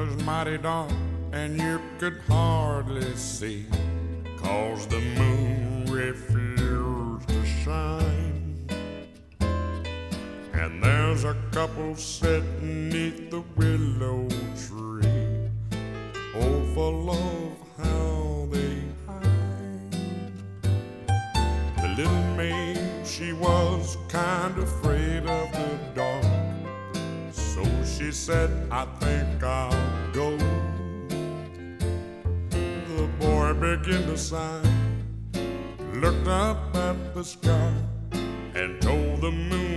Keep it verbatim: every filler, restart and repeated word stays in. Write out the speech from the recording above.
was mighty dark and you could hardly see, 'cause the moon refused to shine. And there's a couple sitting neath the willow tree. Oh, for love, how they hide. The little maid, she was kind of afraid of the dark, so she said, I think I'll go. The boy began to sigh, looked up at the sky, and told the moon